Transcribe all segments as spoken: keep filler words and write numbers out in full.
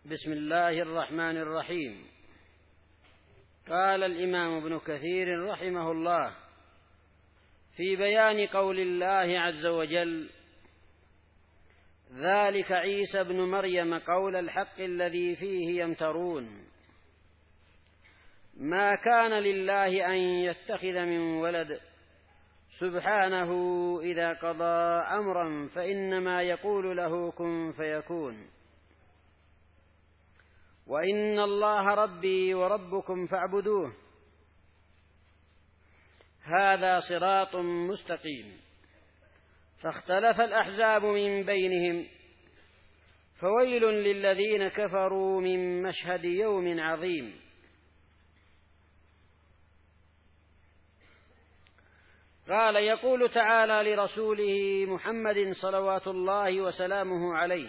بسم الله الرحمن الرحيم. قال الإمام ابن كثير رحمه الله في بيان قول الله عز وجل: ذلك عيسى ابن مريم قول الحق الذي فيه يمترون ما كان لله أن يتخذ من ولد سبحانه إذا قضى أمرا فإنما يقول له كن فيكون وإن الله ربي وربكم فاعبدوه هذا صراط مستقيم. فاختلف الأحزاب من بينهم فويل للذين كفروا من مشهد يوم عظيم. قال يقول تعالى لرسوله محمد صلوات الله وسلامه عليه: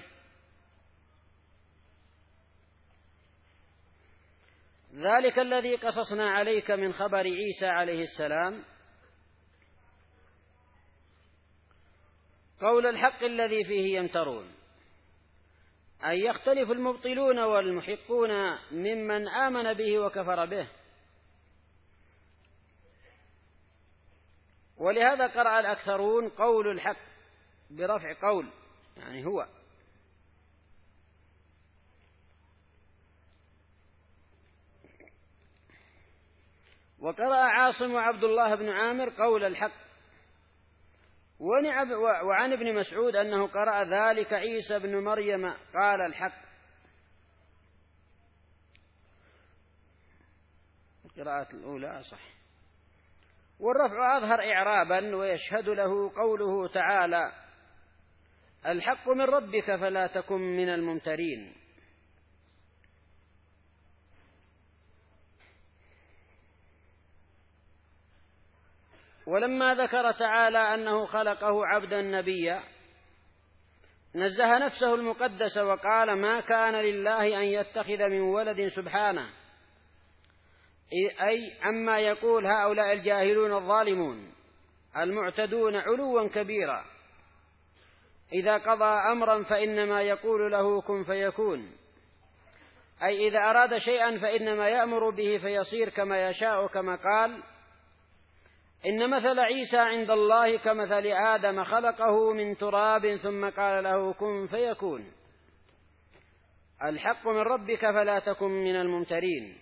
ذلك الذي قصصنا عليك من خبر عيسى عليه السلام قول الحق الذي فيه يمترون، أي يختلف المبطلون والمحقون ممن آمن به وكفر به. ولهذا قرأ الأكثرون قول الحق برفع قول، يعني هو. وقرأ عاصم وعبد الله بن عامر قول الحق. وعن ابن مسعود أنه قرأ ذلك عيسى بن مريم قال الحق. القراءة الأولى صح. والرفع أظهر إعرابا ويشهد له قوله تعالى: الحق من ربك فلا تكن من الممترين. ولما ذكر تعالى أنه خلقه عبدا نبيا نزه نفسه المقدس وقال: ما كان لله أن يتخذ من ولد سبحانه، أي عما يقول هؤلاء الجاهلون الظالمون المعتدون علوا كبيرا. إذا قضى أمرا فإنما يقول له كن فيكون، أي إذا أراد شيئا فإنما يأمر به فيصير كما يشاء، كما قال: إن مثل عيسى عند الله كمثل آدم خلقه من تراب ثم قال له كن فيكون. الحق من ربك فلا تكن من الممترين.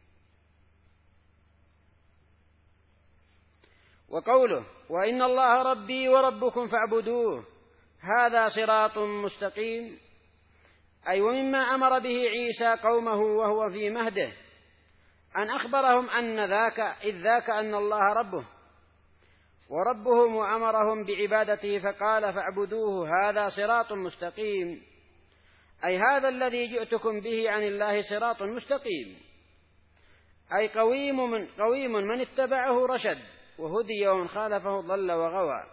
وقوله: وإن الله ربي وربكم فاعبدوه هذا صراط مستقيم، أي ومما أمر به عيسى قومه وهو في مهده أن أخبرهم أن ذاك إذ ذاك أن الله ربه وربهم وأمرهم بعبادته، فقال: فاعبدوه هذا صراط مستقيم، أي هذا الذي جئتكم به عن الله صراط مستقيم، أي قويم من, قويم من اتبعه رشد وهدي ومن خالفه ضل وغوى.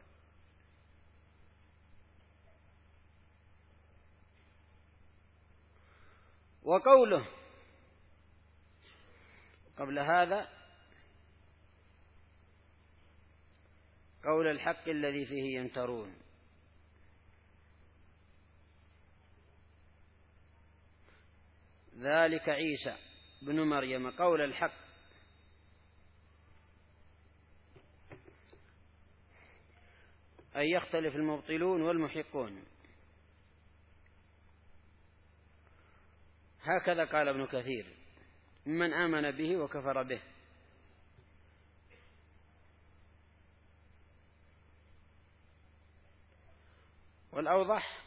وقوله قبل هذا قول الحق الذي فيه يمترون، ذلك عيسى بن مريم قول الحق، أي يختلف المبطلون والمحقون. هكذا قال ابن كثير من آمن به وكفر به. والأوضح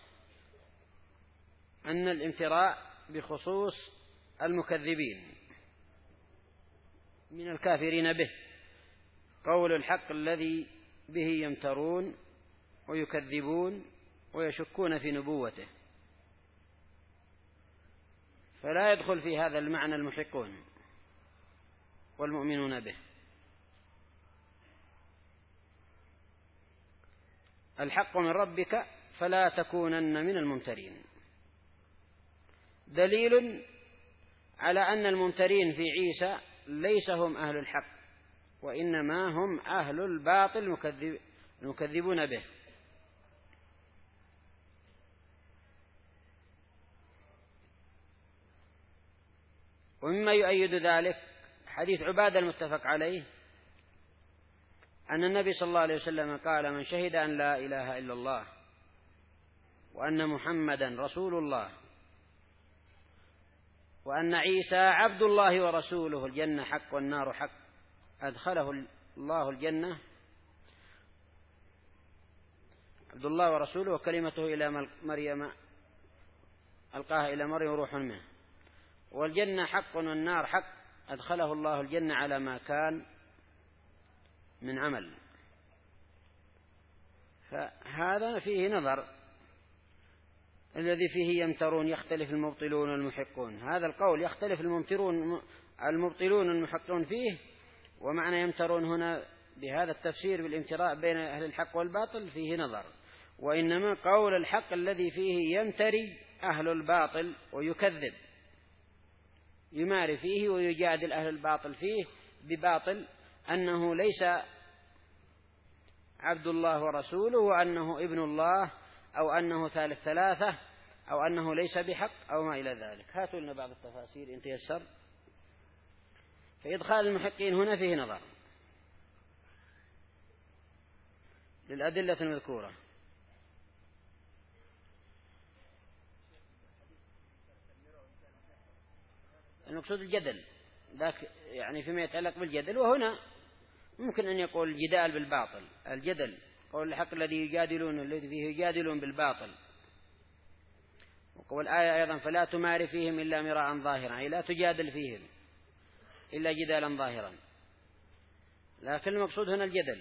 أن الامتراء بخصوص المكذبين من الكافرين به، قول الحق الذي به يمترون ويكذبون ويشكون في نبوته، فلا يدخل في هذا المعنى المحقون والمؤمنون به. الحق من ربك فلا تكونن من الممترين، دليل على أن الممترين في عيسى ليس هم أهل الحق، وإنما هم أهل الباطل المكذبون به. ومما يؤيد ذلك حديث عبادة المتفق عليه أن النبي صلى الله عليه وسلم قال: من شهد أن لا إله إلا الله وأن محمدا رسول الله وأن عيسى عبد الله ورسوله الجنة حق والنار حق أدخله الله الجنة. عبد الله ورسوله وكلمته إلى مريم ألقاها إلى مريم روح منه، والجنة حق والنار حق أدخله الله الجنة على ما كان من عمل. فهذا فيه نظر، الذي فيه يمترون يختلف المبطلون والمحقون. هذا القول يختلف الممترون المبطلون والمحقون فيه، ومعنى يمترون هنا بهذا التفسير بالامتراء بين أهل الحق والباطل فيه نظر، وإنما قول الحق الذي فيه يمتري أهل الباطل ويكذب، يماري فيه ويجادل أهل الباطل فيه بباطل، أنه ليس عبد الله ورسوله وأنه ابن الله أو أنه ثالث ثلاثة أو أنه ليس بحق أو ما إلى ذلك. هاتوا لنا بعض التفاسير إن تيسر. فإدخال المحقين هنا فيه نظر للأدلة المذكورة. المقصود الجدل ذاك يعني فيما يتعلق بالجدل، وهنا ممكن أن يقول الجدال بالباطل، الجدل قول الحق الذي يجادلون الذي فيه يجادلون بالباطل. وقول الآية أيضا: فلا تمار فيهم إلا مراء ظاهرا، أي لا تجادل فيهم إلا جدالا ظاهرا، لكن المقصود هنا الجدل.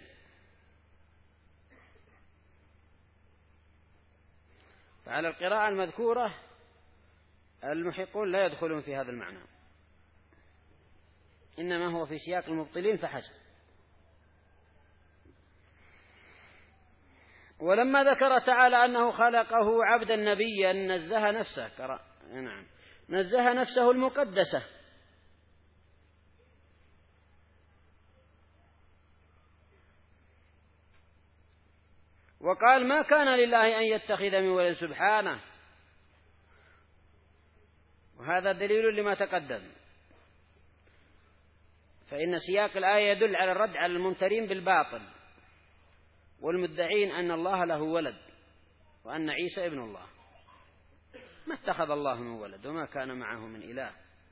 فعلى القراءة المذكورة المحقون لا يدخلون في هذا المعنى، إنما هو في سياق المبطلين فحسب. ولما ذكر تعالى أنه خلقه عبدا نبيا نزه نفسه كرا... نعم نزه نفسه المقدسة وقال: ما كان لله أن يتخذ من ولد سبحانه. وهذا دليل لما تقدم، فإن سياق الآية يدل على الرد على الممترين بالباطل والمدعين أن الله له ولد وأن عيسى ابن الله. ما اتخذ الله من ولد وما كان معه من إله.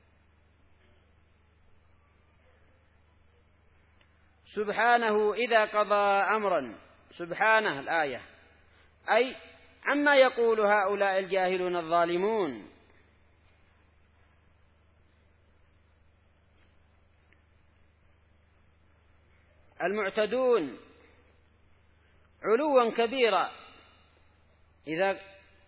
سبحانه إذا قضى أمرا، سبحانه الآية أي عما يقول هؤلاء الجاهلون الظالمون. المعتدون علوا كبيرا. إذا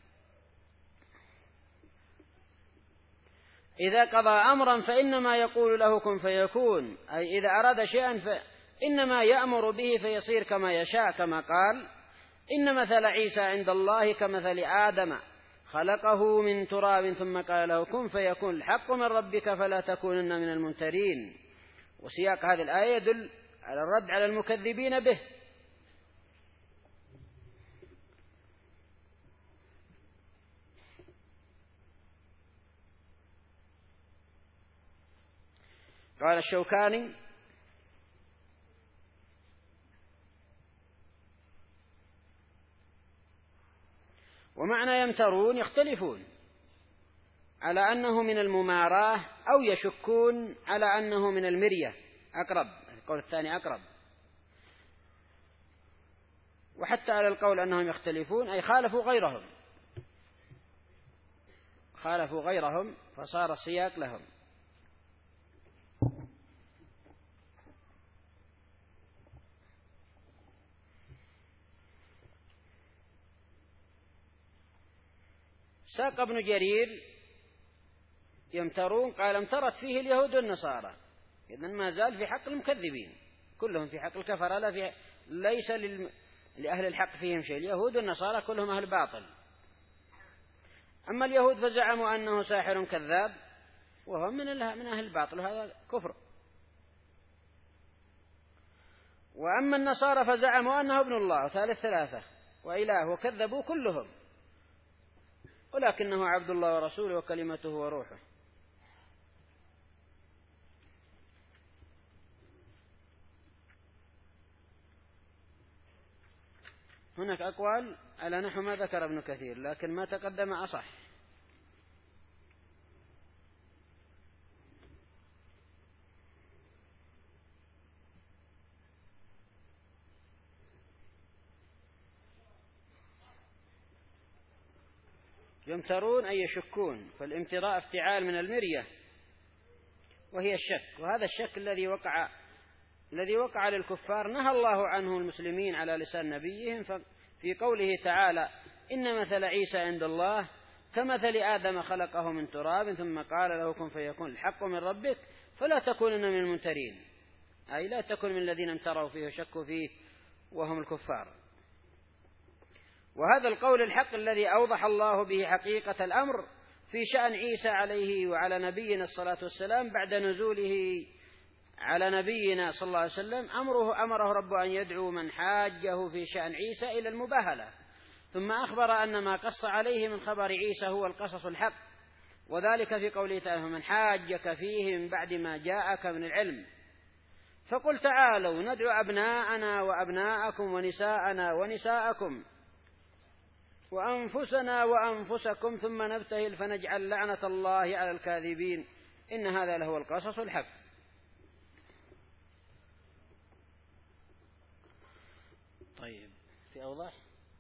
إذا قضى أمرا فإنما يقول له كن فيكون، أي إذا أراد شيئا فإنما يأمر به فيصير كما يشاء، كما قال: إن مثل عيسى عند الله كمثل آدم خلقه من تراب ثم قال له كن فيكون، الحق من ربك فلا تكونن من الممترين. وسياق هذه الآية يدل على الرد على المكذبين به. قال الشوكاني: ومعنى يمترون يختلفون على أنه من المماراة أو يشكون على أنه من المرية أقرب، القول الثاني أقرب. وحتى على القول أنهم يختلفون أي خالفوا غيرهم، خالفوا غيرهم فصار السياق لهم. ساق ابن جرير يمترون قال: امترت فيه اليهود والنصارى، إذن ما زال في حق المكذبين كلهم، في حق الكفرة لا في ليس للم... لأهل الحق فيهم شيء. اليهود والنصارى كلهم أهل باطل. أما اليهود فزعموا أنه ساحر كذاب وهم من من أهل الباطل، وهذا كفر. وأما النصارى فزعموا أنه ابن الله وثالث ثلاثة وإله، وكذبوا كلهم، ولكنه عبد الله ورسوله وكلمته وروحه. هناك أقوال على نحو ما ذكر ابن كثير، لكن ما تقدم أصح. يمترون أي يشكون، فالامتراء افتعال من المرية وهي الشك، وهذا الشك الذي وقع الذي وقع للكفار نهى الله عنه المسلمين على لسان نبيهم في قوله تعالى: إن مثل عيسى عند الله كمثل آدم خلقه من تراب ثم قال له كن فيكون، الحق من ربك فلا تكونن من الممترين، أي لا تكن من الذين امتروا فيه وشكوا فيه وهم الكفار. وهذا القول الحق الذي أوضح الله به حقيقة الأمر في شأن عيسى عليه وعلى نبينا الصلاة والسلام بعد نزوله على نبينا صلى الله عليه وسلم، أمره أمره رب أن يدعو من حاجه في شأن عيسى إلى المباهلة، ثم أخبر أن ما قص عليه من خبر عيسى هو القصص الحق، وذلك في قوله تعالى: من حاجك فيه من بعد ما جاءك من العلم فقل تعالوا ندعو أبناءنا وأبناءكم ونساءنا ونساءكم وأنفسنا وأنفسكم ثم نبتهل فنجعل لعنة الله على الكاذبين إن هذا لهو القصص الحق. طيب، في أوضح.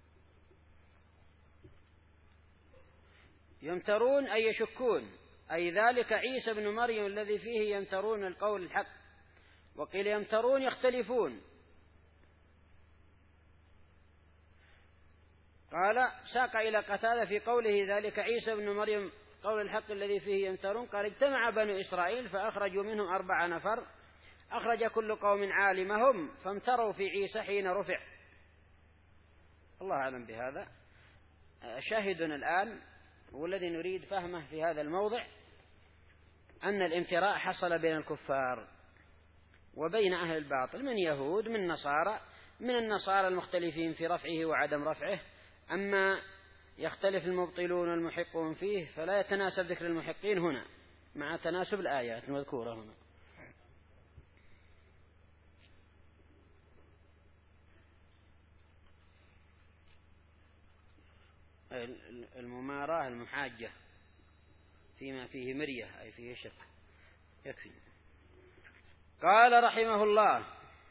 يمترون أي يشكون، أي ذلك عيسى بن مريم الذي فيه يمترون القول الحق، وقيل يمترون يختلفون. قال ساق إلى قتادة في قوله ذلك عيسى بن مريم قول الحق الذي فيه يمترون، قال اجتمع بنو إسرائيل فأخرجوا منهم أربع نفر، أخرج كل قوم عالمهم فامتروا في عيسى حين رفع. الله أعلم بهذا. شاهدنا الآن والذي نريد فهمه في هذا الموضع أن الامتراء حصل بين الكفار وبين أهل الباطل من يهود من نصارى، من النصارى المختلفين في رفعه وعدم رفعه. أما يختلف المبطلون والمحقون فيه فلا يتناسب ذكر المحقين هنا مع تناسب الآيات المذكورة هنا. المماراة المحاجة فيما فيه مرية أي فيه شك يكفي. قال رحمه الله: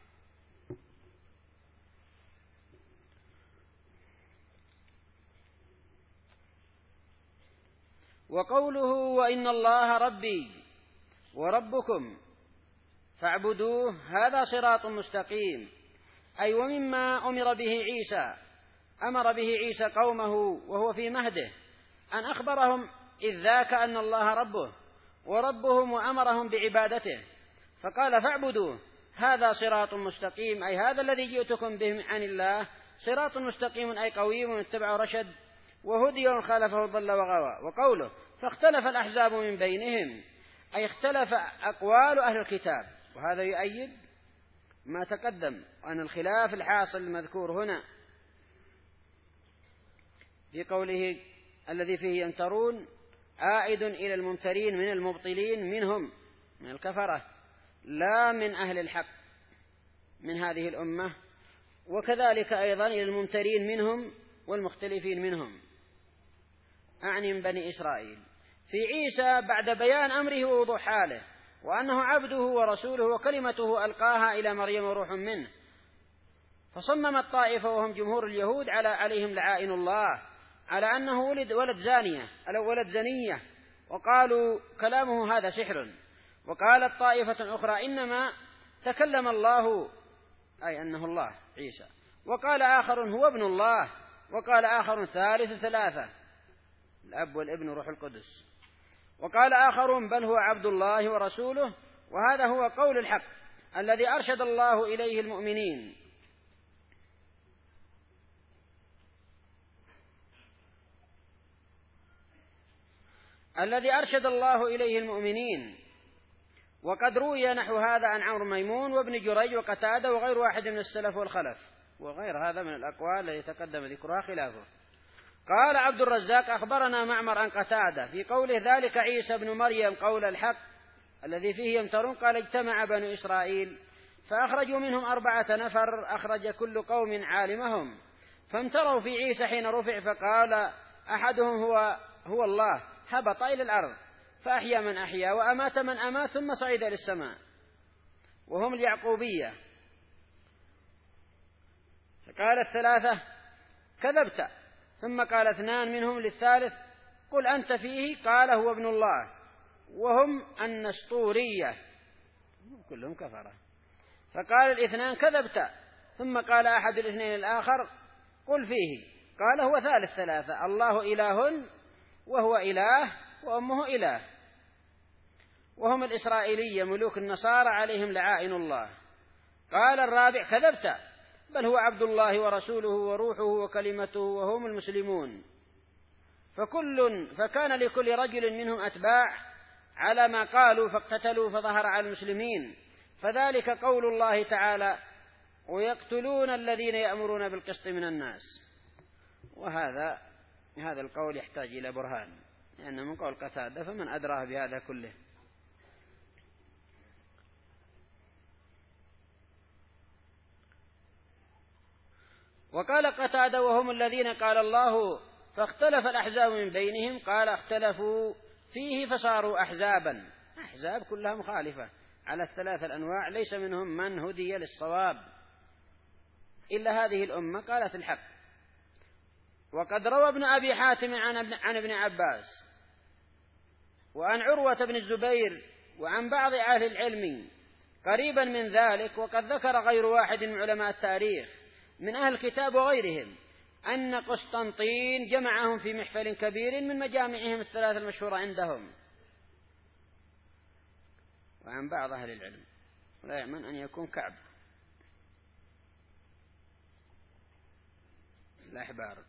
وقوله وإن الله ربي وربكم فاعبدوه هذا صراط مستقيم، أي ومما أمر به عيسى أمر به عيسى قومه وهو في مهده أن أخبرهم إذ ذاك أن الله ربه وربهم وأمرهم بعبادته، فقال فاعبدوه هذا صراط مستقيم، أي هذا الذي جئتكم به عن الله صراط مستقيم، أي قويم اتبع رشد، وهدي خالفه ضل وغوى. وقوله فاختلف الأحزاب من بينهم، أي اختلف أقوال أهل الكتاب، وهذا يؤيد ما تقدم أن الخلاف الحاصل المذكور هنا في قوله الذي فيه يمترون عائد إلى الممترين من المبطلين منهم من الكفرة لا من أهل الحق من هذه الأمة، وكذلك أيضا إلى الممترين منهم والمختلفين منهم، أعني من بني إسرائيل، في عيسى بعد بيان أمره ووضوح حاله وأنه عبده ورسوله وكلمته ألقاها إلى مريم وروح منه. فصمم الطائفة وهم جمهور اليهود على عليهم لعائن الله على أنه ولد ولد زانية أو ولد زنية، وقالوا كلامه هذا سحر. وقالت طائفة أخرى إنما تكلم الله أي أنه الله عيسى، وقال آخر هو ابن الله، وقال آخر ثالث ثلاثة الأب والابن وروح القدس، وقال آخرون بل هو عبد الله ورسوله. وهذا هو قول الحق الذي أرشد الله إليه المؤمنين. الذي أرشد الله إليه المؤمنين وقد روي نحو هذا عن عمرو ميمون وابن جريج وقتادة وغير واحد من السلف والخلف، وغير هذا من الأقوال التي تقدم ذكرها خلافه. قال عبد الرزاق أخبرنا معمر عن قتادة في قوله ذلك عيسى بن مريم قول الحق الذي فيه يمترون، قال اجتمع بنو إسرائيل فأخرجوا منهم أربعة نفر، أخرج كل قوم عالمهم، فامتروا في عيسى حين رفع، فقال أحدهم هو, هو الله، هبط إلى الأرض فأحيا من أحيا وأمات من أمات ثم صعد إلى السماء، وهم اليعقوبية. فقال الثلاثة كذبت، ثم قال اثنان منهم للثالث قل أنت فيه، قال هو ابن الله، وهم النسطورية كلهم كفرة. فقال الاثنان كذبت، ثم قال أحد الاثنين الآخر قل فيه، قال هو ثالث ثلاثة، الله إله وهو إله وأمه إله، وهم الإسرائيلية ملوك النصارى عليهم لعائن الله. قال الرابع كذبت، بل هو عبد الله ورسوله وروحه وكلمته، وهم المسلمون. فكل فكان لكل رجل منهم أتباع على ما قالوا، فاقتتلوا فظهر على المسلمين، فذلك قول الله تعالى ويقتلون الذين يأمرون بالقسط من الناس. وهذا هذا القول يحتاج إلى برهان، لأنه من قول قتادة، فمن أدراه بهذا كله. وقال قتادة وهم الذين قال الله فاختلف الأحزاب من بينهم، قال اختلفوا فيه فصاروا أحزابا، أحزاب كلها مخالفة على الثلاث الأنواع، ليس منهم من هدي للصواب إلا هذه الأمة قالت الحق. وقد روى ابن أبي حاتم عن ابن عباس وعن عروة بن الزبير وعن بعض أهل العلم قريبا من ذلك، وقد ذكر غير واحد من علماء التاريخ من أهل الكتاب وغيرهم أن قسطنطين جمعهم في محفل كبير من مجامعهم الثلاث المشهورة عندهم. وعن بعض أهل العلم لا يأمن أن يكون كعب الأحبار.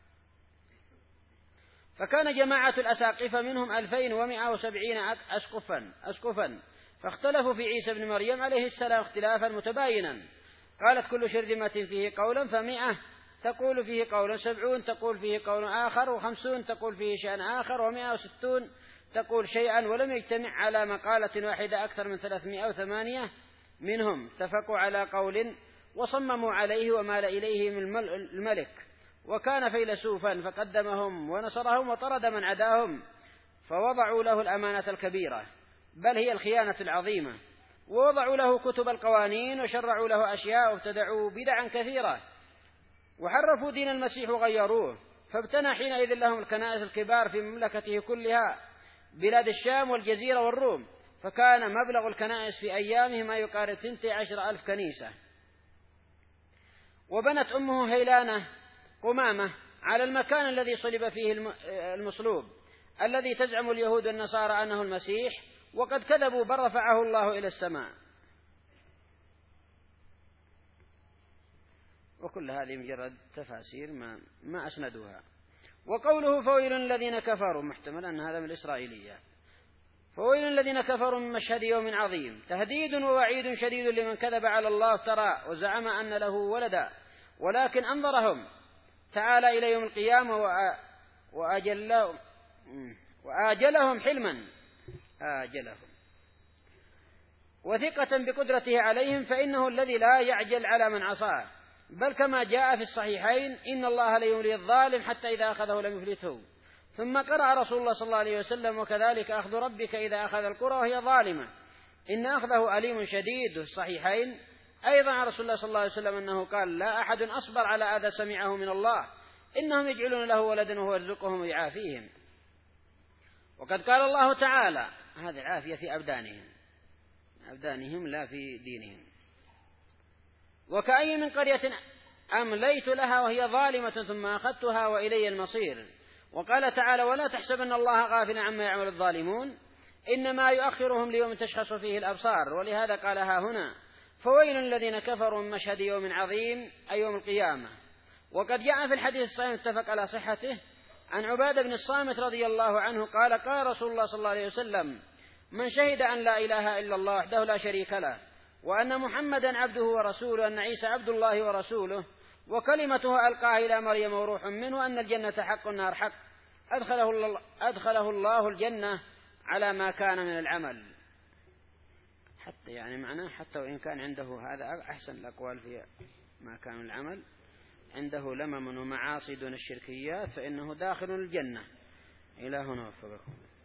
فكان جماعة الأساقفة منهم ألفين ومائة وسبعين أسقفا أسقفا فاختلفوا في عيسى بن مريم عليه السلام اختلافا متباينا. قالت كل شرذمة فيه قولا، فمئة تقول فيه قولا، سبعون تقول فيه قولا آخر، وخمسون تقول فيه شيئا آخر، ومائة وستون تقول شيئا. ولم يجتمع على مقالة واحدة أكثر من ثلاثمائة وثمانية منهم، اتفقوا على قول وصمموا عليه ومال إليهم الملك، وكان فيلسوفا فقدمهم ونصرهم وطرد من عداهم، فوضعوا له الأمانة الكبيرة بل هي الخيانة العظيمة، ووضعوا له كتب القوانين وشرعوا له أشياء وابتدعوا بدعا كثيرة وحرفوا دين المسيح وغيروه. فابتنى حينئذ لهم الكنائس الكبار في مملكته كلها، بلاد الشام والجزيرة والروم، فكان مبلغ الكنائس في أيامه ما يقارب اثنتي عشر ألف كنيسة. وبنت أمه هيلانة قمامة على المكان الذي صلب فيه المصلوب الذي تزعم اليهود والنصارى أنه المسيح، وقد كذبوا بل رفعه الله إلى السماء. وكل هذه مجرد تفاسير ما, ما أسندوها. وقوله فويل الذين كفروا، محتمل أن هذا من الإسرائيلية، فويل الذين كفروا من مشهد يوم عظيم، تهديد ووعيد شديد لمن كذب على الله افترى وزعم أن له ولدا، ولكن أنظرهم تعالى إلى يوم القيامة وآجلهم, وآجلهم حلما آجلهم وثقة بقدرته عليهم، فإنه الذي لا يعجل على من عصاه، بل كما جاء في الصحيحين إن الله لا يملي الظالم حتى إذا أخذه لم يفلته. ثم قرأ رسول الله صلى الله عليه وسلم وكذلك أخذ ربك إذا أخذ القرى وهي ظالمة إن أخذه أليم شديد. في الصحيحين أيضا عن رسول الله صلى الله عليه وسلم أنه قال لا أحد أصبر على أذى سمعه من الله إنهم يجعلون له ولدا وهو يرزقهم ويعافيهم. وقد قال الله تعالى هذه عافية في أبدانهم أبدانهم لا في دينهم. وكأي من قرية أمليت لها وهي ظالمة ثم أخذتها وإلي المصير. وقال تعالى ولا تحسبن الله غافلا عما يعمل الظالمون إنما يؤخرهم ليوم تشخص فيه الأبصار. ولهذا قالها هنا فويل الذين كفروا من مشهد يوم عظيم أي يوم القيامة. وقد جاء في الحديث الصحيح اتفق على صحته عن عبادة بن الصامت رضي الله عنه قال قال رسول الله صلى الله عليه وسلم من شهد أن لا إله إلا الله وحده لا شريك له وأن محمدا عبده ورسوله أن عيسى عبد الله ورسوله وكلمته ألقاها إلى مريم وروح منه أن الجنة حق والنار حق أدخله الله, أدخله الله الجنة على ما كان من العمل. حتى يعني معناه حتى وإن كان عنده هذا أحسن الأقوال في ما كان من العمل عنده لمم ومعاصي دون الشركيات فإنه داخل الجنة. إلهنا وفقكم.